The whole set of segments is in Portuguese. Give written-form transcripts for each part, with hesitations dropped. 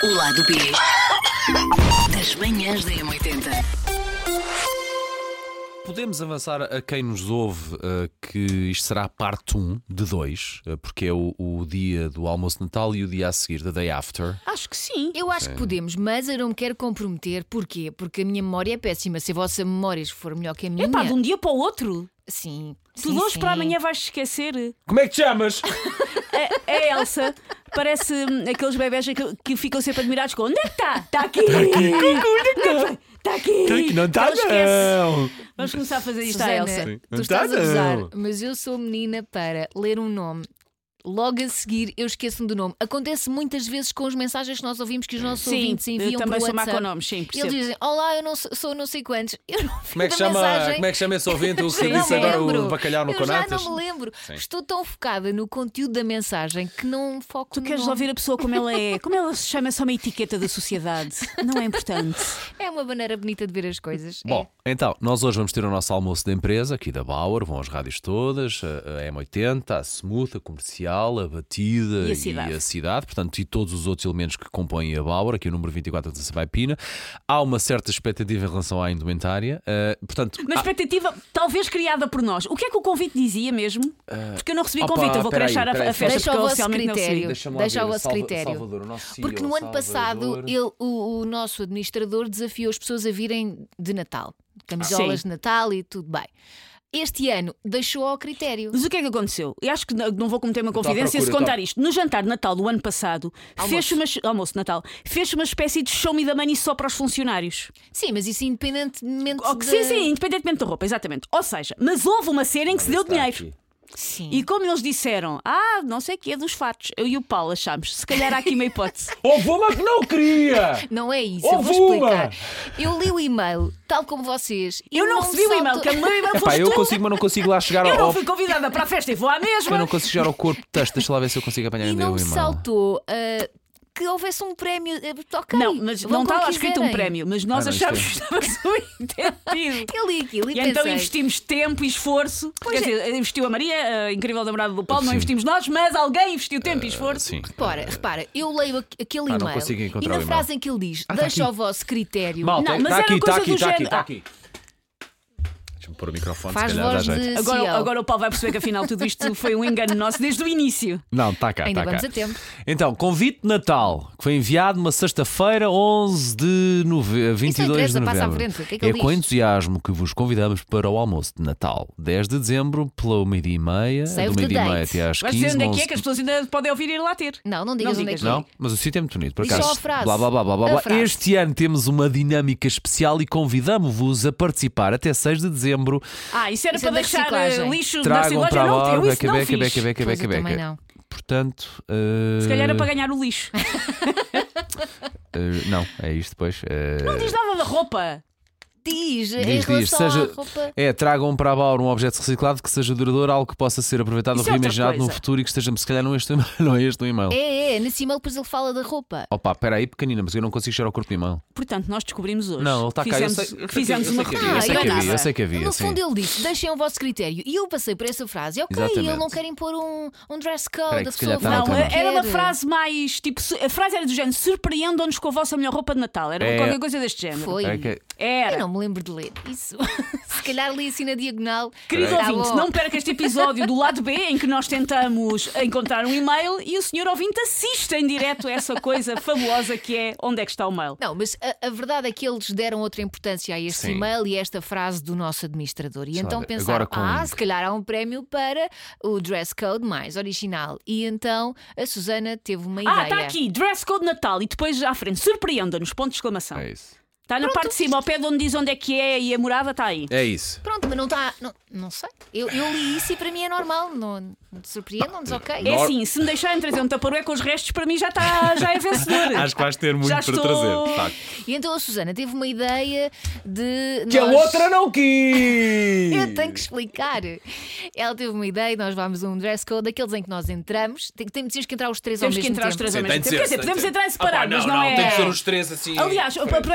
O lado B das manhãs da M80. Podemos avançar a quem nos ouve que isto será a parte 1 de 2, porque é o dia do almoço de Natal e o dia a seguir, the day after. Acho que sim. Eu acho que podemos, mas eu não me quero comprometer. Porquê? Porque a minha memória é péssima. Se a vossa memória for melhor que a minha. Epá, de um dia para o outro. Sim. Tu de hoje para amanhã vais te esquecer. Como é que te chamas? É Elsa. Parece aqueles bebés que ficam sempre admirados com: onde é que está? Está aqui! Está aqui! Está aqui, não está, Ela esquece. não! Vamos começar a fazer isto à Susana, Elsa. Sim. tu Não estás tá, a gozar, não. mas eu sou menina para ler um nome. Logo a seguir eu esqueço-me do nome. Acontece muitas vezes com as mensagens que nós ouvimos que os nossos Sim, ouvintes enviam eu também por sou má WhatsApp. com nomes, sim, percebo. Eles dizem: olá, eu não sou não sei quantos. Eu não Como é que vi a mensagem. como é que chama esse ouvinte? O que Sim, disse não agora lembro. o bacalhau no Eu Conatas? já não me lembro. Sim. Estou tão focada no conteúdo da mensagem que não foco Tu no queres nome. ouvir a pessoa como ela é, como ela se chama, é só uma etiqueta da sociedade. Não é importante. É uma maneira bonita de ver as coisas. Bom, então, nós hoje vamos ter o nosso almoço da empresa aqui da Bauer, vão as rádios todas, a M80, a Smooth, a Comercial, a Batida E a Cidade. Portanto, e todos os outros elementos que compõem a Bauer, aqui o número 24 da Sabai Pina. Há uma certa expectativa em relação à indumentária, portanto... Uma expectativa talvez criada por nós. O que é que o convite dizia mesmo? Porque eu não recebi opa, convite, eu vou peraí, crashar peraí, a festa Deixa porque ao eu vosso oficialmente não critério. recebi. Deixa-me lá Deixa ver, ao vosso critério. Salvador, o nosso CEO, Porque no ano passado Salvador. o nosso administrador desafiou as pessoas a virem de Natal. Camisolas Sim. de Natal e tudo bem. Este ano deixou ao critério. Mas o que é que aconteceu? Eu acho que não vou cometer uma Estou à confidência se procura, contar isto. No jantar de Natal do ano passado, fez almoço de Natal, fez uma espécie de show me da money só para os funcionários. Sim, mas isso independentemente de... Sim, independentemente da roupa, exatamente. Ou seja, mas houve uma cena em que se deu Está dinheiro. aqui. Sim. E como eles disseram, não sei o que é dos fatos, eu e o Paulo achámos, se calhar há aqui uma hipótese. Houve uma que não queria! Não é isso, Houve eu vou explicar. uma! Eu li o e-mail, tal como vocês. e Eu não recebi o e-mail, que o meu e-mail Epá, foste eu tu. consigo, mas não consigo lá chegar Eu ao... não fui convidada para a festa e vou à mesma. Eu não consigo chegar ao corpo de texto. Deixa lá ver se eu consigo apanhar E ainda não o me e-mail. saltou que houvesse um prémio. Ok, Não, mas vão não estava como escrito um quiserem. prémio, mas nós não, achámos isto que estava subentendido. Eu li aquilo e E pensei. então investimos tempo e esforço. Quer dizer, investiu a Maria, a incrível namorada do Paulo, não Sim. investimos nós, mas alguém investiu tempo e esforço. Sim. Repara, eu leio aquele não e-mail consigo e encontrar na o e-mail. frase em que ele diz: tá deixa aqui. ao vosso critério. Malta, Não, mas está era aqui, coisa está aqui, do está aqui, género. está aqui. Deixa-me pôr o microfone, Faz se calhar dá voz jeito. de CEO. Agora o Paulo vai perceber que afinal tudo isto foi um engano nosso desde o início. Não, está cá, Ainda está vamos cá. a tempo. Então, convite de Natal, que foi enviado uma sexta-feira, 11 de novembro, 22 de interessa, passa à novembro. frente. O que é que ele com diz? entusiasmo que vos convidamos para o almoço de Natal, 10 de dezembro, pela 12h30, Save do the meio-dia e meia date. até às Vais 15. dizer onde é que 11. é que as pessoas ainda podem ouvir e ir lá ter. Não digas Não onde é digas. que é. Não, mas o sítio é muito bonito, por Diz acaso. só a frase. Blá, blá, blá, blá, blá, A blá. frase. Este ano temos uma dinâmica especial e convidamos-vos a participar até 6 de dezembro. Isso era Isso é para da deixar reciclagem. lixo na Tragam reciclagem. para a Não, eu borda, isso não beca, fiz. beca, beca, Pois eu beca, também beca. não. Portanto, Se calhar era para ganhar o lixo. não, é isto depois. Não diz nada da roupa. Diz, em Diz, relação seja, à roupa. tragam para a Bauer um objeto reciclado que seja duradouro, algo que possa ser aproveitado ou Isso é outra reimaginado no coisa. futuro e que esteja, se calhar, não é este o e-mail. Não é este o e-mail. Nesse e-mail depois ele fala da roupa. Opa, espera aí, pequenina, mas eu não consigo chegar ao corpo do e-mail. Portanto, nós descobrimos hoje. Não, ele está cá. Fizemos uma Eu sei que havia, eu sei que havia. No sim. fundo ele disse: deixem ao vosso critério. E eu passei por essa frase. Ok, Exatamente. ele não quer impor um dress code. Peraí, que A se calhar pessoa está Não, Não, era uma quer. frase mais tipo. A frase era do género: surpreendam-nos com a vossa melhor roupa de Natal. Era É. qualquer coisa deste género. Foi. É que- Era. Eu não me lembro de ler isso. Se calhar li assim na diagonal. Querido Tá ouvinte, bom. não perca este episódio do lado B em que nós tentamos encontrar um e-mail e o senhor ouvinte assiste em direto a essa coisa fabulosa que é onde é que está o mail. Não, mas a verdade é que eles deram outra importância a este Sim. e-mail e a esta frase do nosso administrador. E Deixa lá então ver. pensaram: Agora com- se calhar há um prémio para o dress code mais original. E então a Susana teve uma ideia. Está aqui, dress code Natal e depois à frente, surpreenda-nos, ponto de exclamação. É isso. Está na parte de cima, ao pé de onde diz onde é que é e a morada, está aí. É isso. Pronto, mas não está. Não sei. Eu li isso e para mim é normal. Não te surpreendam-nos, ok? É assim, se me deixarem trazer um taparoé com os restos, para mim já é vencedor. Acho que vais ter muito Já para estou- trazer, de facto. E então a Susana teve uma ideia de. Que a outra não quis! Eu tenho que explicar. Ela teve uma ideia, nós vamos a um dress code, daqueles em que nós entramos. Temos que entrar os três Temos ao que mesmo entrar os tempo. três ao mesmo tempo. Quer dizer, podemos entrar em separado, mas não é. Tem que ser os três assim. Aliás, para perguntar,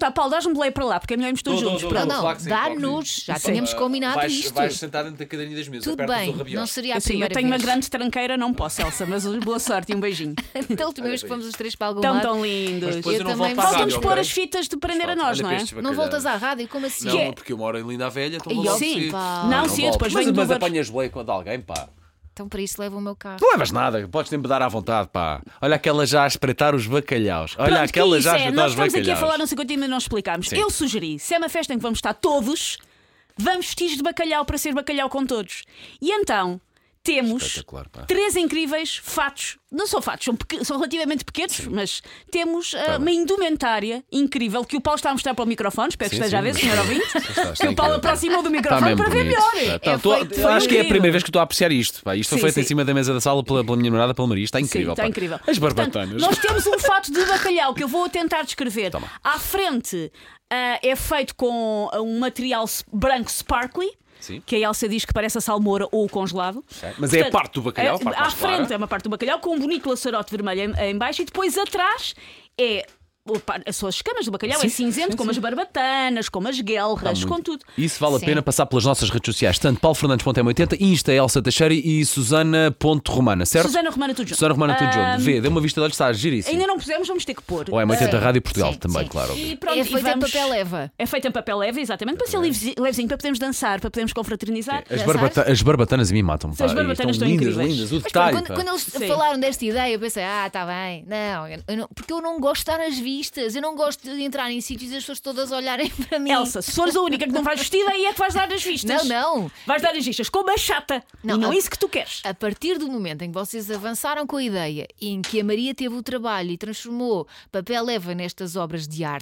já, Paulo, dás-me boleia para lá, porque é melhor irmos todos juntos. Dou, Pronto. Não, claro que sim, dá-nos. Já Sim. tínhamos combinado isto. Vais sentar dentro da cadeirinha das mesas. Tudo apertas bem, o rabiosco. não seria a Assim, eu primeira tenho uma vez. grande tranqueira, não posso, Elsa, mas boa sorte e um beijinho. Da última vez que fomos os três para algum Tão, lado. tão lindos. Depois eu não também volto para a Faltam-nos rádio, pôr ok? as fitas de prender a Olha nós, não para é? estes Não bacalhaus. voltas à rádio? Como assim? Não, porque eu moro em Linda a Velha, estou logo sim. cedo. Pá. Não, volto. sim, depois mas, venho do mas Uber. apanhas boleia de alguém, pá. Então para isso leva o meu carro. Não levas nada, podes sempre dar à vontade, pá. Olha aquela já a espreitar os bacalhaus. Olha Pronto, aquela que já a isso é? espreitar Nós os estamos aqui a bacalhaus. falar não sei quanto tempo e não explicámos. Sim. Eu sugeri, se é uma festa em que vamos estar todos, vamos vestidos de bacalhau para ser bacalhau com todos. E então temos Espetacular, pá. 3 incríveis fatos. Não são fatos, são relativamente pequenos, mas temos uma bem. indumentária incrível que o Paulo está a mostrar para o microfone. Espero que Sim, esteja a sim. ver, senhor ouvinte. Está Que o Paulo incrível. aproximou do Está microfone mesmo para ver bonito. melhor. Está. feito- Acho que é a incrível. primeira vez que estou a apreciar isto. Pá. Isto foi Sim, feito sim. em cima da mesa da sala pela minha namorada, pela Maria. Está incrível. Sim, está pá. incrível. As Portanto, barbatanas. nós temos um fato de bacalhau que eu vou tentar descrever. À frente é feito com um material branco sparkly. Sim. Que a Elsa diz que parece a salmoura ou o congelado. Mas é a parte do bacalhau, a parte à mais clara. frente é uma parte do bacalhau com um bonito laçarote vermelho em baixo e depois atrás é são as escamas do bacalhau, Sim, é cinzento, sim, como sim. as barbatanas, como as guelras, com tudo. Isso vale a Sim. pena passar pelas nossas redes sociais, tanto paulofernandes.m80, Insta Elsa Teixeira e Susana.romana, certo? Susana Romana, tudo junto. Susana Romana, tudo junto. Vê, dê uma vista de olhos, está giríssimo. Ainda não pusemos, vamos ter que pôr. Ou é 80 Sim. Rádio Portugal Sim, também, sim. claro. E pronto, É e feito em vamos- papel leva. É feito em papel leve, exatamente, para ser levezinho, para podermos dançar, para podermos confraternizar. As barbatanas a mim matam. As barbatanas estão lindas, incríveis. lindas. O Mas detalhe. pronto, pá. quando eles Sim. falaram desta ideia, eu pensei, está bem. Porque eu não gosto de estar às vistas. Eu não gosto de entrar em sítios e as pessoas todas olharem para mim. Elsa, se fores a única que não vais vestida, aí é que vais dar as vistas. Não. Vais dar as vistas com uma chata. Não, e não a- é isso que tu queres. A partir do momento em que vocês avançaram com a ideia e em que a Maria teve o trabalho e transformou papel leva nestas obras de arte,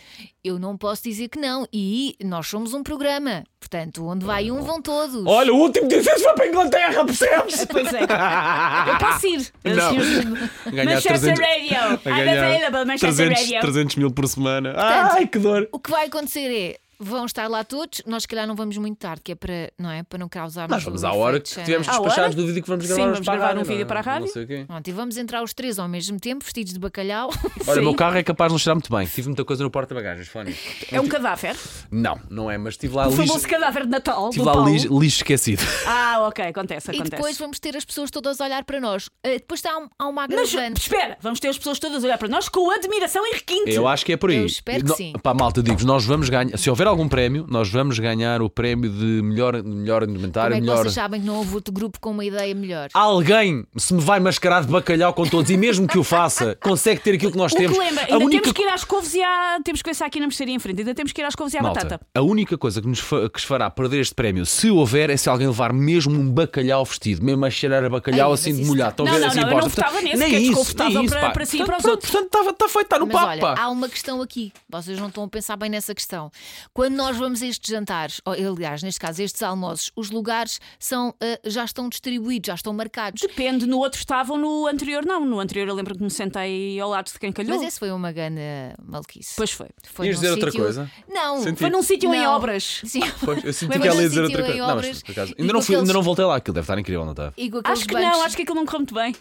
eu não posso dizer que não. E nós somos um programa. Portanto, onde vai um, vão todos. Olha, o último que disse foi para a Inglaterra, percebes? Pois é. Eu posso ir. Não. Ganhar Manchester 300 Radio. a I'm ganhar available, Manchester 300, Radio. 300 mil por semana. Portanto, Ai, que dor. O que vai acontecer é, vão estar lá todos, nós se calhar não vamos muito tarde, que é para, não é? Para não causarmos Nós vamos o à hora efeito que tivemos À hora? despachados do vídeo que vamos Sim, gravar. vamos gravar um vídeo para a rádio. Não sei o quê. Pronto, e vamos entrar os três ao mesmo tempo, vestidos de bacalhau. Olha, Sim. o meu carro é capaz de não cheirar muito bem. Tive muita coisa no porta-bagagens, fone. É um cadáver. Não, não é, mas estive lá O lixo. famoso cadáver de Natal. Estive do lá Paulo. lixo esquecido. Ah, ok, acontece. E depois vamos ter as pessoas todas a olhar para nós. Depois há uma Mas agravante. espera, vamos ter as pessoas todas a olhar para nós com admiração e requinte. Eu acho que é por aí. Eu espero que sim. Pá, malta, digo-vos, nós vamos ganhar. Se houver algum prémio, nós vamos ganhar o prémio de melhor Como indumentário, é que melhor. vocês sabem que não houve outro grupo com uma ideia melhor? Alguém se me vai mascarar de bacalhau com todos e mesmo que o faça, consegue ter aquilo que nós O temos. que lembra, A ainda única temos que ir às couves e temos que pensar aqui na mercearia em frente, ainda temos que ir às couves e à Malta, batata. a única coisa que nos fará perder este prémio, se houver, é se alguém levar mesmo um bacalhau vestido, mesmo a cheirar a bacalhau Ai, assim mas de isso- molhado. Estão a Não, ver não, assim não, eu em não porta? votava nesse, Nem que é isso, desconfortável nem isso, para- pá. para si e para os Portanto, outros. Portanto, está feito, está no Mas papo, olha, pá. há uma questão aqui. Vocês não estão a pensar bem nessa questão. Quando nós vamos a estes jantares, ou, aliás, neste caso, estes almoços, os lugares já estão distribuídos, já estão marcados. Depende, no outro estavam, no anterior não. No anterior eu lembro que me sentei ao lado de quem calhou. Mas esse foi uma grande maluquice. Pois foi. Foi Ias num dizer outra sítio- coisa? Não, Senti. Foi num sítio em Não. obras. Sim. Pois, eu senti Lembras que ela ia do dizer sítio outra em coisa. Não, obras? mas por acaso. E Ainda com não, fui, aqueles- ainda não voltei lá, aquilo deve estar incrível, não está? E com aqueles Acho que bancos. não, acho que aquilo não correu muito bem.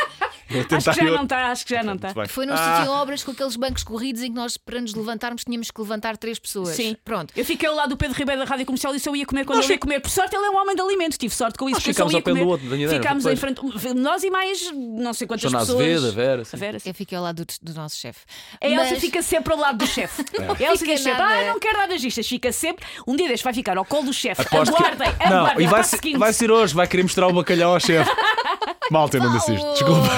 Vou Acho que tentar já eu- não está, acho que já não está. Muito bem. Foi num sítio em obras com aqueles bancos corridos em que nós, para nos levantarmos, tínhamos que levantar 3 pessoas. Sim. Pronto. Eu fiquei ao lado do Pedro Ribeiro da Rádio Comercial e se eu ia comer quando Nós ele ia comer. Por sorte, ele é um homem de alimentos. Tive sorte com isso. Nós porque se eu ficámos ia ao pé um comer, do outro, tenho ideia, ficámos não em foi? frente. Nós e mais não sei quantas Joana pessoas. Azevedo, a Vera, sim. A Vera, sim. Eu fiquei ao lado do nosso chefe. A Elsa Mas- fica sempre ao lado do chefe. A Elsa fica diz sempre: nada. não quero dar as vistas. Fica sempre. Um dia deste vai ficar ao colo do chefe. Aposto que- Aguardem, Não, aguardem. e a vai parte ser, seguinte. vai ser hoje, vai querer mostrar o bacalhau ao chefe. Malta, eu não disse isto, desculpa.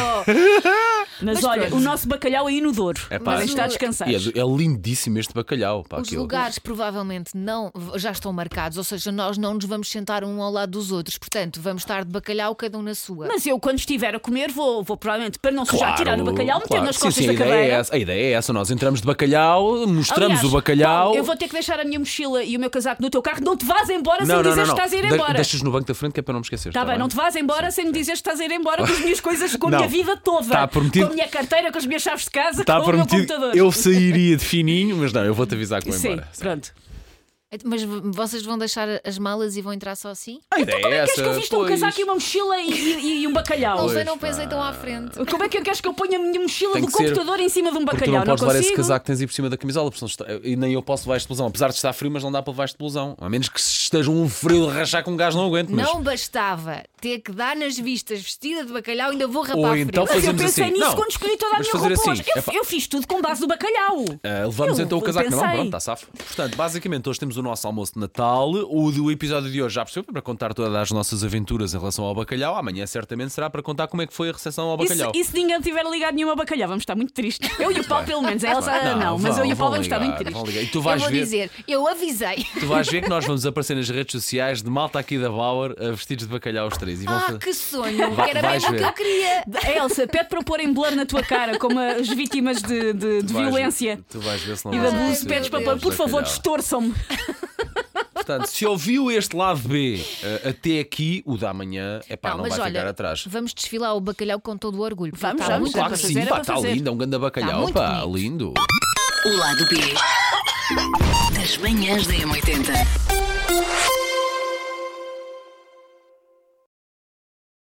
Mas olha, pronto. o nosso bacalhau aí no Douro. É pá, Podem estar o- descansados. É lindíssimo este bacalhau. Pá, Os aquilo. lugares provavelmente não já estão marcados, ou seja, nós não nos vamos sentar um ao lado dos outros. Portanto, vamos estar de bacalhau, cada um na sua. Mas eu, quando estiver a comer, vou provavelmente, para não sujar, tirar o bacalhau, meter claro. nas Sim, costas sim, da a ideia cadeira. é essa. A ideia é essa. Nós entramos de bacalhau, mostramos Aliás, o bacalhau. Paulo, eu vou ter que deixar a minha mochila e o meu casaco no teu carro. Não te vás embora sem Não, me não, dizeres não, que estás a ir não. embora. Deixas no banco da frente que é para não me esquecer. Está bem, não te vás embora sem me dizeres que estás a ir embora com as minhas coisas, com a Não. minha vida toda. Está prometido. Com a minha carteira, com as minhas chaves de casa, Está com o meu prometido. computador. Eu sairia de fininho, mas não, eu vou-te avisar que vou Sim, embora. pronto. Mas vocês vão deixar as malas e vão entrar só assim? A ideia Como é é que queres que eu essa. vista um Pois. casaco e uma mochila e um bacalhau? Não sei, Pois, não pensei tão à frente. Como é que queres que eu ponha a minha mochila Tem do que ser- computador em cima de um Porque tu bacalhau? não podes levar esse consigo. casaco que tens aí por cima da camisola, porque senão e nem eu posso levar este blusão. Apesar de estar frio, mas não dá para levar este blusão. A menos que esteja um frio de rachar com um gás, não aguento. Mas... Não bastava ter que dar nas vistas vestida de bacalhau, ainda vou rapar Ou frio. então Mas eu fazemos pensei assim. nisso Não, quando escolhi toda a mas minha fazer roupa assim, hoje. epá. Eu fiz tudo com base do bacalhau. Levamos Eu então o casaco. Não, pensei. pronto, está safo. Portanto, basicamente, hoje temos o nosso almoço de Natal. O do episódio de hoje já percebeu para contar todas as nossas aventuras em relação ao bacalhau. Amanhã certamente será para contar como é que foi a recepção ao bacalhau. E se ninguém tiver ligado nenhum a bacalhau, vamos estar muito tristes. Eu e o Paulo, pelo menos. A Elsa não, mas eu e o Paulo vamos estar muito tristes. E tu Eu vais vou ver. dizer, eu avisei. Tu vais ver que nós vamos aparecer nas redes sociais de malta aqui da Bauer vestidos de bacalhau os três. E vão fazer- Que sonho! Vai- Era vais mesmo o que ver. eu queria. Elsa, pede para pôr em blur na tua cara, como as vítimas de Tu vais- violência Tu vais ver se não e de vais abuso. acontecer. Pedes para Deus. por favor, Bacalhau. distorçam-me. Portanto, se ouviu este lado B até aqui, o da manhã, é pá, não mas vai olha, ficar atrás. vamos desfilar o bacalhau com todo o orgulho. porque Vamos, está vamos, muito Claro para que fazer, sim, é pá, para está fazer. lindo, é um ganda bacalhau, muito pá, bonito. lindo. O lado B das manhãs da M80.